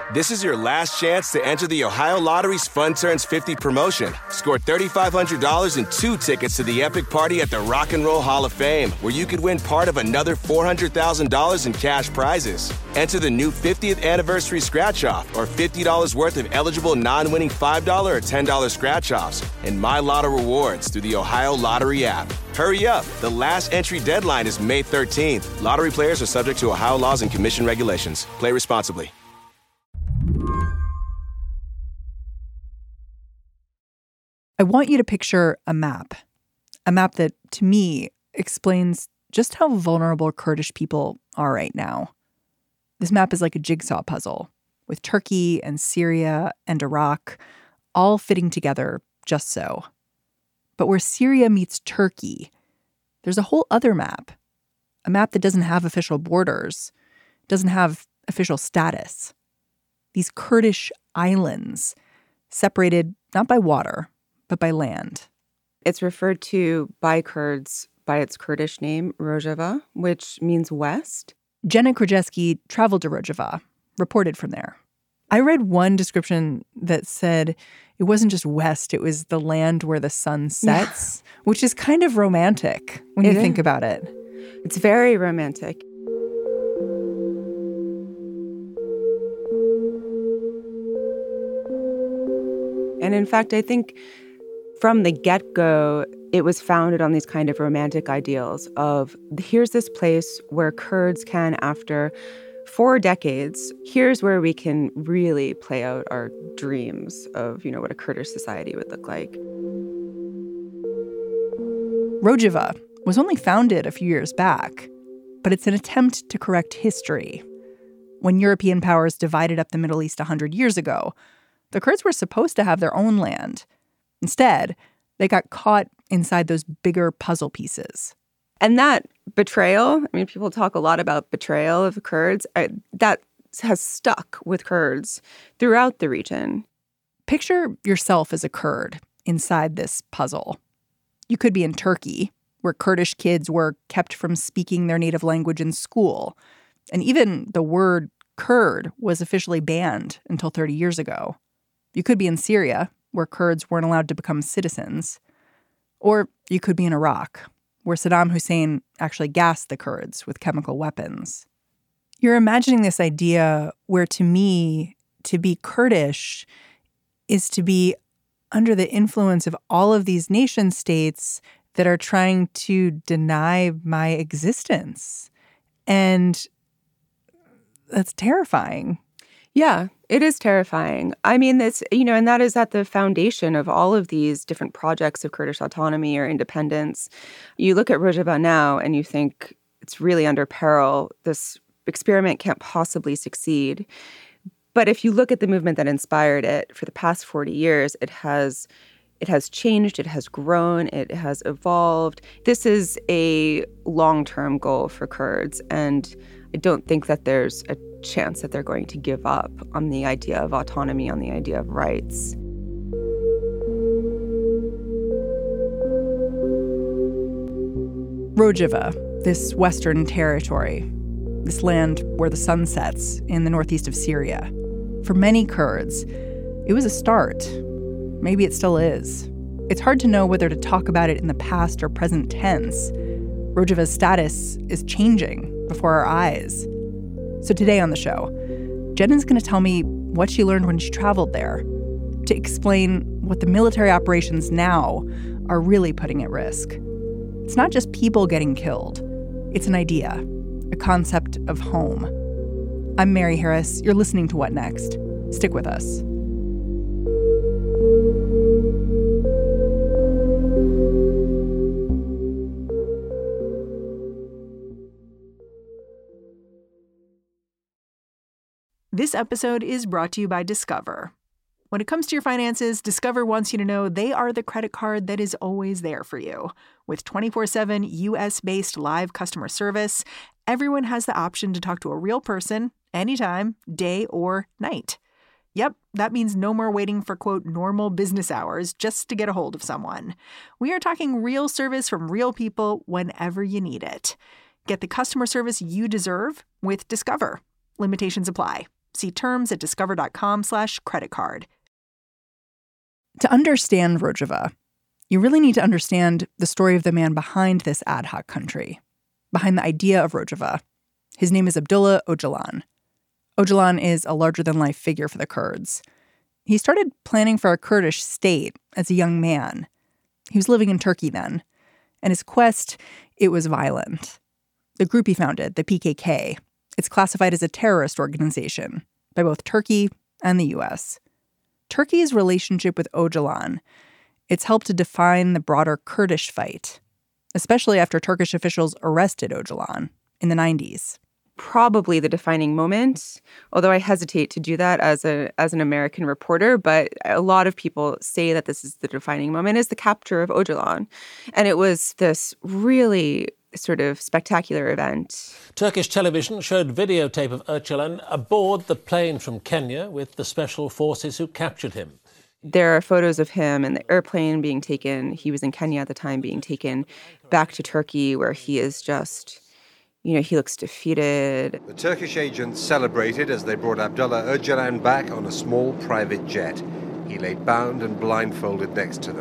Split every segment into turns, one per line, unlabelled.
This is your last chance to enter the Ohio Lottery's Fun Turns 50 promotion. Score $3,500 and 2 tickets to the epic party at the Rock and Roll Hall of Fame, where you could win part of another $400,000 in cash prizes. Enter the new 50th anniversary scratch-off or $50 worth of eligible non-winning $5 or $10 scratch-offs and My Lotto rewards through the Ohio Lottery app. Hurry up. The last entry deadline is May 13th. Lottery players are subject to Ohio laws and commission regulations. Play responsibly.
I want you to picture a map that, to me, explains just how vulnerable Kurdish people are right now. This map is like a jigsaw puzzle, with Turkey and Syria and Iraq all fitting together just so. But where Syria meets Turkey, there's a whole other map, a map that doesn't have official borders, doesn't have official status. These Kurdish islands, separated not by water, but by land.
It's referred to by Kurds by its Kurdish name, Rojava, which means west.
Jenna Krajewski traveled to Rojava, reported from there. I read one description that said it wasn't just west, it was the land where the sun sets, which is kind of romantic when you think about it.
It's very romantic. And in fact, I think from the get-go, it was founded on these kind of romantic ideals of here's this place where Kurds can, after 4 decades, here's where we can really play out our dreams of, what a Kurdish society would look like.
Rojava was only founded a few years back, but it's an attempt to correct history. When European powers divided up the Middle East 100 years ago, the Kurds were supposed to have their own land. Instead, they got caught inside those bigger puzzle pieces.
And that betrayal, people talk a lot about betrayal of the Kurds, that has stuck with Kurds throughout the region.
Picture yourself as a Kurd inside this puzzle. You could be in Turkey, where Kurdish kids were kept from speaking their native language in school. And even the word Kurd was officially banned until 30 years ago. You could be in Syria, where Kurds weren't allowed to become citizens. Or you could be in Iraq, where Saddam Hussein actually gassed the Kurds with chemical weapons. You're imagining this idea where, to me, to be Kurdish is to be under the influence of all of these nation states that are trying to deny my existence. And that's terrifying.
Yeah, it is terrifying. It's, and that is at the foundation of all of these different projects of Kurdish autonomy or independence. You look at Rojava now and you think it's really under peril. This experiment can't possibly succeed. But if you look at the movement that inspired it for the past 40 years, it has changed, it has grown, it has evolved. This is a long-term goal for Kurds, and I don't think that there's a chance that they're going to give up on the idea of autonomy, on the idea of rights.
Rojava, this Western territory, this land where the sun sets in the northeast of Syria. For many Kurds, it was a start. Maybe it still is. It's hard to know whether to talk about it in the past or present tense. Rojava's status is changing before our eyes. So today on the show, Jenna's going to tell me what she learned when she traveled there, to explain what the military operations now are really putting at risk. It's not just people getting killed. It's an idea, a concept of home. I'm Mary Harris. You're listening to What Next? Stick with us. This episode is brought to you by Discover. When it comes to your finances, Discover wants you to know they are the credit card that is always there for you. With 24/7 U.S.-based live customer service, everyone has the option to talk to a real person anytime, day or night. Yep, that means no more waiting for, quote, normal business hours just to get a hold of someone. We are talking real service from real people whenever you need it. Get the customer service you deserve with Discover. Limitations apply. See terms at discover.com/creditcard. To understand Rojava, you really need to understand the story of the man behind this ad hoc country, behind the idea of Rojava. His name is Abdullah Öcalan. Öcalan is a larger-than-life figure for the Kurds. He started planning for a Kurdish state as a young man. He was living in Turkey then, and his quest, it was violent. The group he founded, the PKK, it's classified as a terrorist organization by both Turkey and the U.S. Turkey's relationship with Öcalan, it's helped to define the broader Kurdish fight, especially after Turkish officials arrested Öcalan in the 90s.
Probably the defining moment, although I hesitate to do that as an American reporter, but a lot of people say that this is the defining moment, is the capture of Öcalan. And it was this really sort of spectacular event.
Turkish television showed videotape of Öcalan aboard the plane from Kenya with the special forces who captured him.
There are photos of him in the airplane being taken. He was in Kenya at the time, being taken back to Turkey, where he is just, he looks defeated.
The Turkish agents celebrated as they brought Abdullah Öcalan back on a small private jet. He lay bound and blindfolded next to them.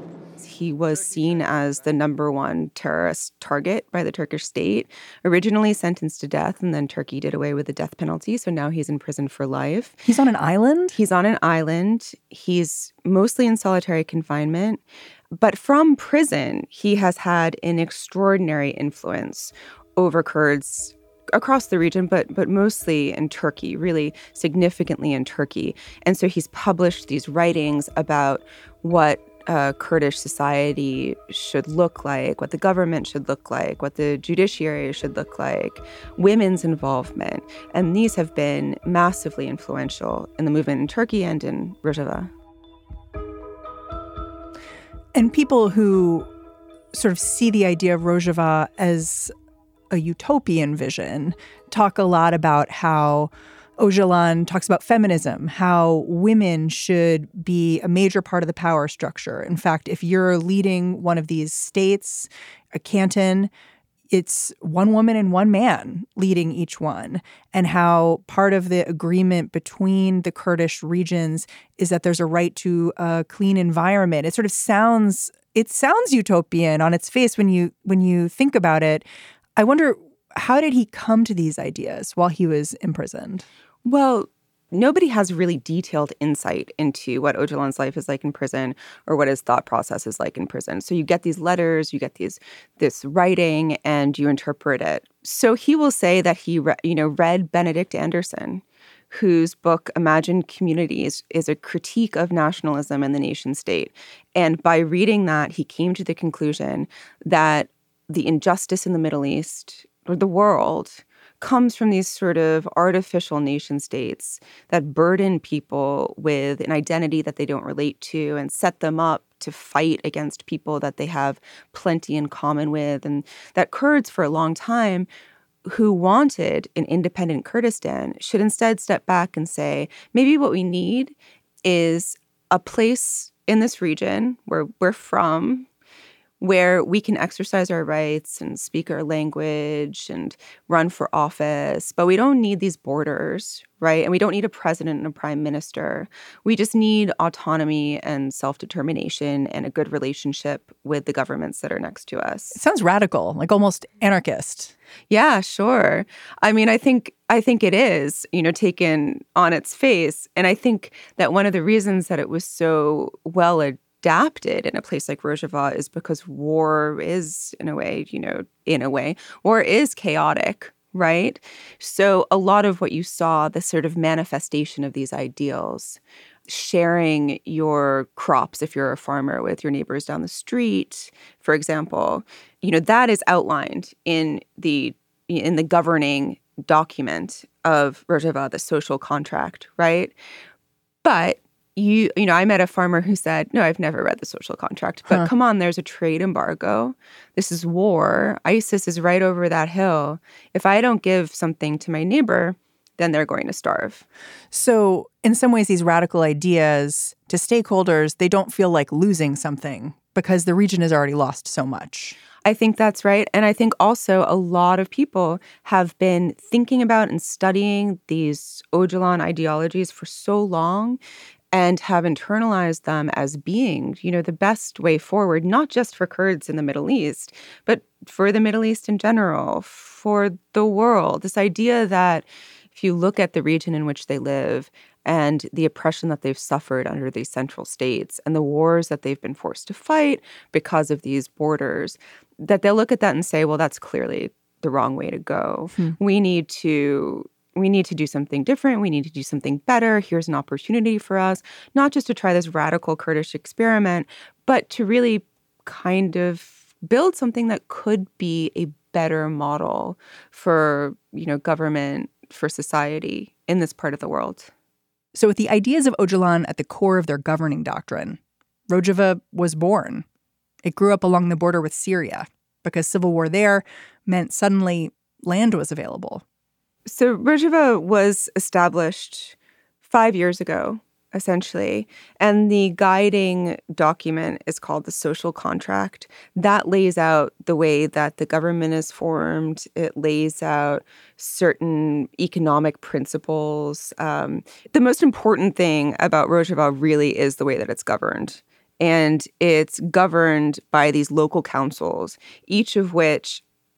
He was seen as the number one terrorist target by the Turkish state, originally sentenced to death, and then Turkey did away with the death penalty. So now he's in prison for life.
He's on an island?
He's on an island. He's mostly in solitary confinement. But from prison, he has had an extraordinary influence over Kurds across the region, but mostly in Turkey, really significantly in Turkey. And so he's published these writings about what Kurdish society should look like, what the government should look like, what the judiciary should look like, women's involvement. And these have been massively influential in the movement in Turkey and in Rojava.
And people who sort of see the idea of Rojava as a utopian vision talk a lot about how Öcalan talks about feminism, how women should be a major part of the power structure. In fact, if you're leading one of these states, a canton, it's one woman and one man leading each one, and how part of the agreement between the Kurdish regions is that there's a right to a clean environment. It sort of sounds utopian on its face when you think about it. I wonder, how did he come to these ideas while he was imprisoned?
Well, nobody has really detailed insight into what Öcalan's life is like in prison or what his thought process is like in prison. So you get these letters, you get this writing, and you interpret it. So he will say that he read Benedict Anderson, whose book Imagined Communities is a critique of nationalism and the nation state. And by reading that, he came to the conclusion that the injustice in the Middle East or the world comes from these sort of artificial nation states that burden people with an identity that they don't relate to and set them up to fight against people that they have plenty in common with. And that Kurds for a long time who wanted an independent Kurdistan should instead step back and say, maybe what we need is a place in this region where we're from, where we can exercise our rights and speak our language and run for office. But we don't need these borders, right? And we don't need a president and a prime minister. We just need autonomy and self-determination and a good relationship with the governments that are next to us.
It sounds radical, like almost anarchist.
Yeah, sure. I mean, I think it is, taken on its face. And I think that one of the reasons that it was so well adapted in a place like Rojava is because war is, in a way, war is chaotic, right? So a lot of what you saw, the sort of manifestation of these ideals, sharing your crops if you're a farmer with your neighbors down the street, for example, that is outlined in the governing document of Rojava, the social contract, right? But I met a farmer who said, no, I've never read the social contract, but come on, there's a trade embargo. This is war. ISIS is right over that hill. If I don't give something to my neighbor, then they're going to starve.
So in some ways, these radical ideas to stakeholders, they don't feel like losing something because the region has already lost so much.
I think that's right. And I think also a lot of people have been thinking about and studying these Öcalan ideologies for so long and have internalized them as being, the best way forward, not just for Kurds in the Middle East, but for the Middle East in general, for the world. This idea that if you look at the region in which they live and the oppression that they've suffered under these central states and the wars that they've been forced to fight because of these borders, that they'll look at that and say, well, that's clearly the wrong way to go. We need to do something different. We need to do something better. Here's an opportunity for us, not just to try this radical Kurdish experiment, but to really kind of build something that could be a better model for, government, for society in this part of the world.
So with the ideas of Öcalan at the core of their governing doctrine, Rojava was born. It grew up along the border with Syria because civil war there meant suddenly land was available.
So Rojava was established 5 years ago, essentially, and the guiding document is called the Social Contract. That lays out the way that the government is formed. It lays out certain economic principles. The most important thing about Rojava really is the way that it's governed. And it's governed by these local councils, each of which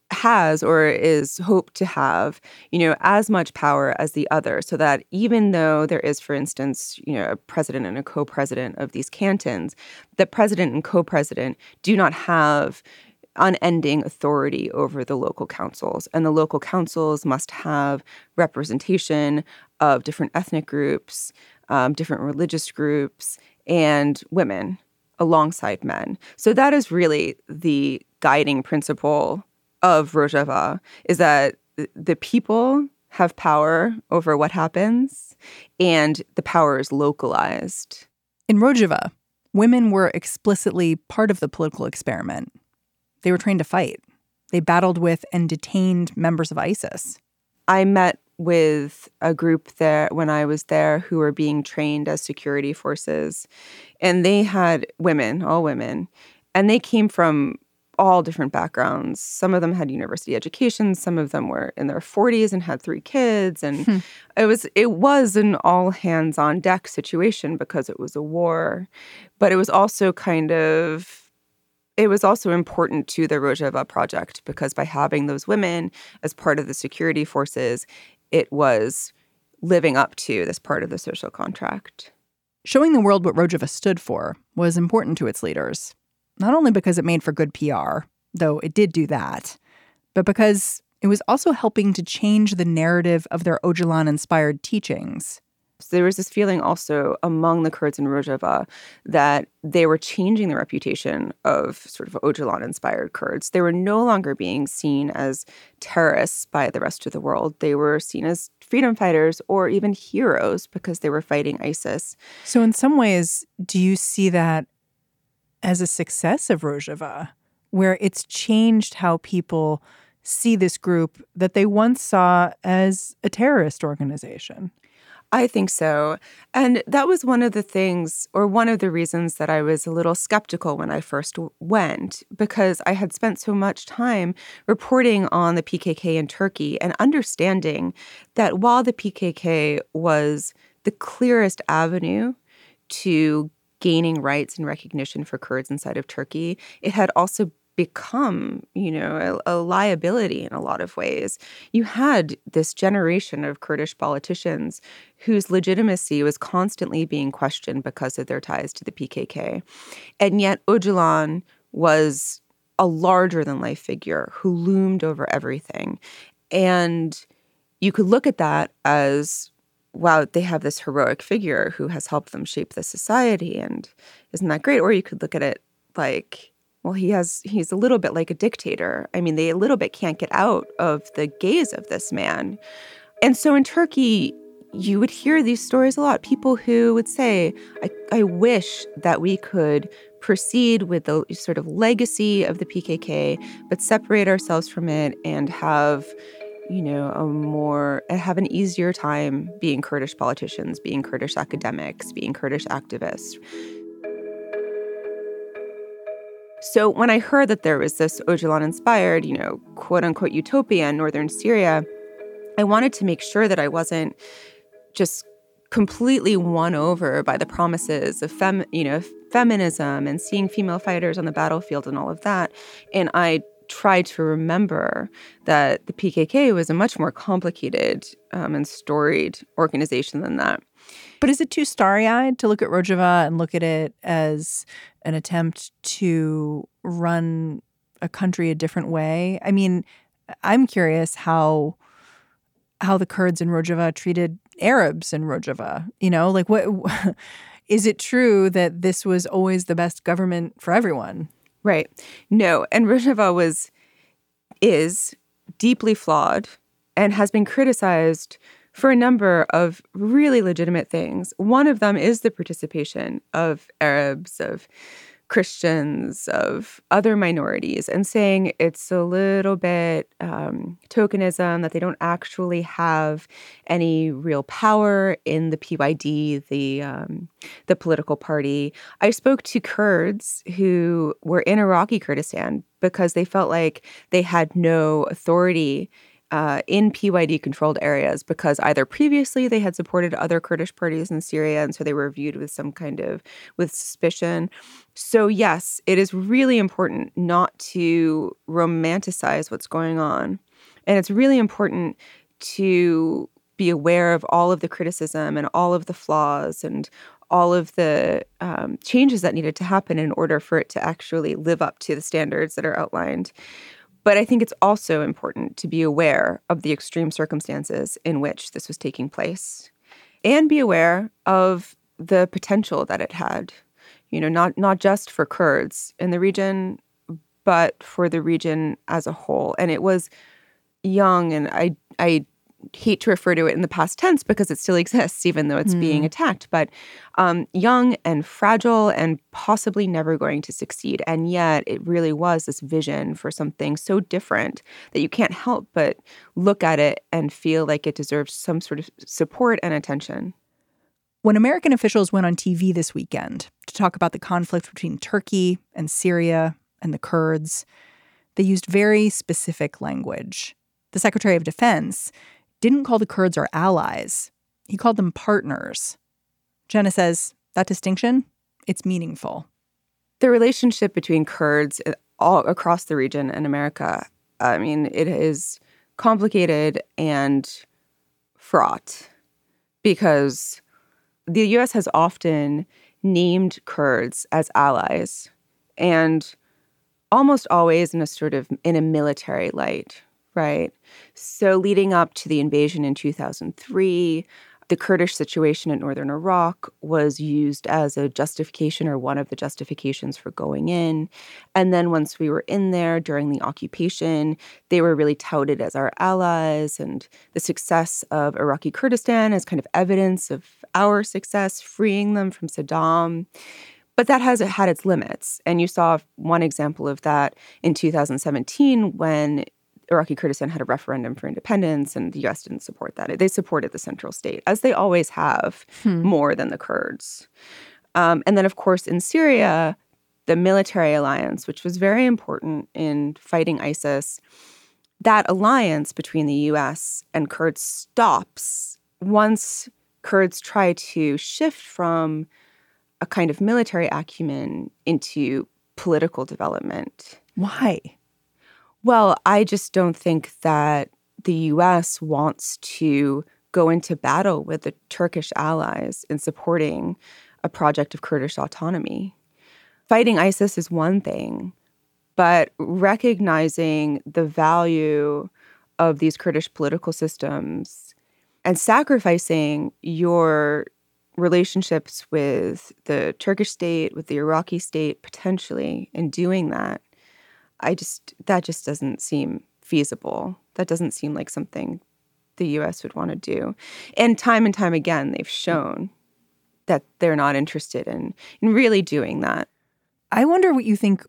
has or is hoped to have, as much power as the other, so that even though there is, for instance, a president and a co-president of these cantons, the president and co-president do not have unending authority over the local councils. And the local councils must have representation of different ethnic groups, different religious groups, and women alongside men. So that is really the guiding principle of Rojava, is that the people have power over what happens, and the power is localized.
In Rojava, women were explicitly part of the political experiment. They were trained to fight. They battled with and detained members of ISIS.
I met with a group there when I was there who were being trained as security forces, and they had women, all women, and they came from all different backgrounds. Some of them had university education. Some of them were in their 40s and had 3 kids. And it was an all hands on deck situation because it was a war. But it was also important to the Rojava project because by having those women as part of the security forces, it was living up to this part of the social contract.
Showing the world what Rojava stood for was important to its leaders. Not only because it made for good PR, though it did do that, but because it was also helping to change the narrative of their Öcalan-inspired teachings.
So there was this feeling also among the Kurds in Rojava that they were changing the reputation of sort of Öcalan-inspired Kurds. They were no longer being seen as terrorists by the rest of the world. They were seen as freedom fighters or even heroes because they were fighting ISIS.
So in some ways, do you see that as a success of Rojava, where it's changed how people see this group that they once saw as a terrorist organization?
I think so. And that was one of the things, or one of the reasons that I was a little skeptical when I first went, because I had spent so much time reporting on the PKK in Turkey and understanding that while the PKK was the clearest avenue to gaining rights and recognition for Kurds inside of Turkey, it had also become, a liability in a lot of ways. You had this generation of Kurdish politicians whose legitimacy was constantly being questioned because of their ties to the PKK. And yet Öcalan was a larger-than-life figure who loomed over everything. And you could look at that as, wow, they have this heroic figure who has helped them shape the society, and isn't that great? Or you could look at it like, well, he's a little bit like a dictator. I mean, they a little bit can't get out of the gaze of this man. And so in Turkey, you would hear these stories a lot. People who would say, I wish that we could proceed with the sort of legacy of the PKK, but separate ourselves from it and have have an easier time being Kurdish politicians, being Kurdish academics, being Kurdish activists. So when I heard that there was this Öcalan-inspired, quote-unquote utopia in northern Syria, I wanted to make sure that I wasn't just completely won over by the promises of feminism and seeing female fighters on the battlefield and all of that. And I tried to remember that the PKK was a much more complicated and storied organization than that.
But is it too starry-eyed to look at Rojava and look at it as an attempt to run a country a different way? I mean, I'm curious how the Kurds in Rojava treated Arabs in Rojava. What is it true that this was always the best government for everyone?
Right. No. And Rojava is deeply flawed and has been criticized for a number of really legitimate things. One of them is the participation of Arabs, of Christians, of other minorities, and saying it's a little bit tokenism, that they don't actually have any real power in the PYD, the political party. I spoke to Kurds who were in Iraqi Kurdistan because they felt like they had no authority in PYD-controlled areas because either previously they had supported other Kurdish parties in Syria, and so they were viewed with with suspicion. So yes, it is really important not to romanticize what's going on. And it's really important to be aware of all of the criticism and all of the flaws and all of the changes that needed to happen in order for it to actually live up to the standards that are outlined. But I think it's also important to be aware of the extreme circumstances in which this was taking place and be aware of the potential that it had, not just for Kurds in the region, but for the region as a whole. And it was young, and I hate to refer to it in the past tense because it still exists, even though it's being attacked, but young and fragile and possibly never going to succeed. And yet it really was this vision for something so different that you can't help but look at it and feel like it deserves some sort of support and attention.
When American officials went on TV this weekend to talk about the conflict between Turkey and Syria and the Kurds, they used very specific language. The Secretary of Defense didn't call the Kurds our allies. He called them partners. Jenna says that distinction, it's meaningful.
The relationship between Kurds all across the region and America, I mean, it is complicated and fraught because the U.S. has often named Kurds as allies and almost always in a military light. Right. So leading up to the invasion in 2003, the Kurdish situation in northern Iraq was used as a justification or one of the justifications for going in. And then once we were in there during the occupation, they were really touted as our allies, and the success of Iraqi Kurdistan as kind of evidence of our success, freeing them from Saddam. But that has had its limits. And you saw one example of that in 2017 when Iraqi Kurdistan had a referendum for independence, and the U.S. didn't support that. They supported the central state, as they always have, more than the Kurds. And then, of course, in Syria, the military alliance, which was very important in fighting ISIS, that alliance between the U.S. and Kurds stops once Kurds try to shift from a kind of military acumen into political development.
Why?
Well, I just don't think that the U.S. wants to go into battle with the Turkish allies in supporting a project of Kurdish autonomy. Fighting ISIS is one thing, but recognizing the value of these Kurdish political systems and sacrificing your relationships with the Turkish state, with the Iraqi state, potentially, in doing that, that just doesn't seem feasible. That doesn't seem like something the U.S. would want to do. And time again, they've shown that they're not interested in really doing that.
I wonder what you think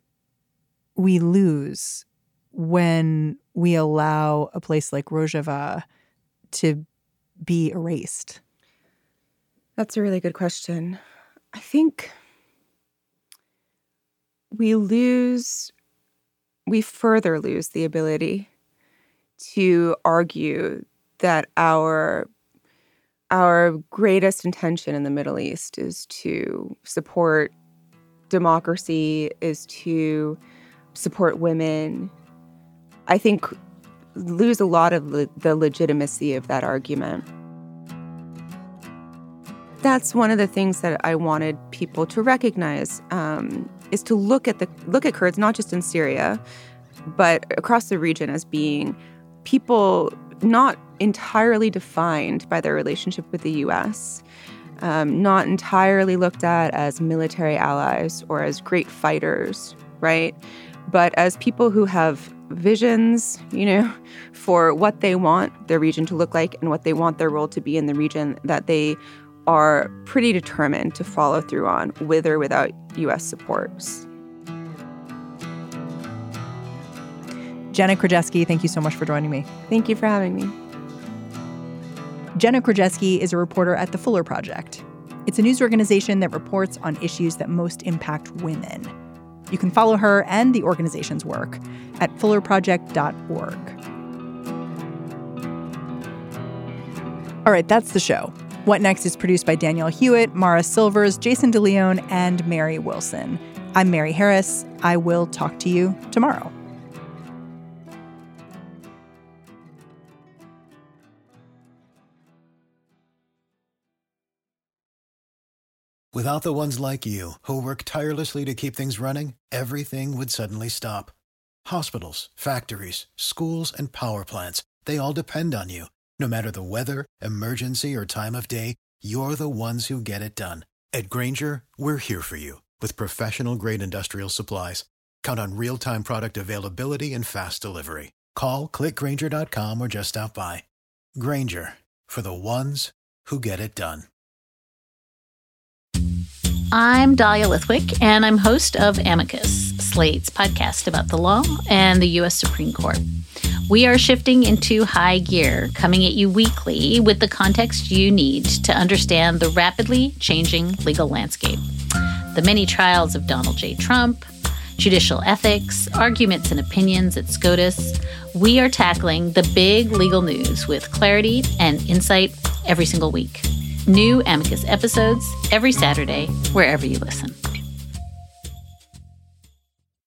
we lose when we allow a place like Rojava to be erased.
That's a really good question. I think we further lose the ability to argue that our greatest intention in the Middle East is to support democracy, is to support women. I think lose a lot of the legitimacy of that argument. That's one of the things that I wanted people to recognize, is to look at Kurds, not just in Syria, but across the region, as being people not entirely defined by their relationship with the U.S., not entirely looked at as military allies or as great fighters, right? But as people who have visions, for what they want their region to look like and what they want their role to be in the region, that they are pretty determined to follow through on, with or without U.S. supports.
Jenna Krajewski, thank you so much for joining me.
Thank you for having me.
Jenna Krajewski is a reporter at The Fuller Project. It's a news organization that reports on issues that most impact women. You can follow her and the organization's work at fullerproject.org. All right, that's the show. What Next is produced by Danielle Hewitt, Mara Silvers, Jason DeLeon, and Mary Wilson. I'm Mary Harris. I will talk to you tomorrow.
Without the ones like you, who work tirelessly to keep things running, everything would suddenly stop. Hospitals, factories, schools, and power plants, they all depend on you. No matter the weather, emergency, or time of day, you're the ones who get it done. At Grainger, we're here for you with professional-grade industrial supplies. Count on real-time product availability and fast delivery. Call, click Grainger.com, or just stop by. Grainger, for the ones who get it done.
I'm Dahlia Lithwick, and I'm host of Amicus, Slate's podcast about the law and the U.S. Supreme Court. We are shifting into high gear, coming at you weekly with the context you need to understand the rapidly changing legal landscape. The many trials of Donald J. Trump, judicial ethics, arguments and opinions at SCOTUS. We are tackling the big legal news with clarity and insight every single week. New Amicus episodes every Saturday, wherever you listen.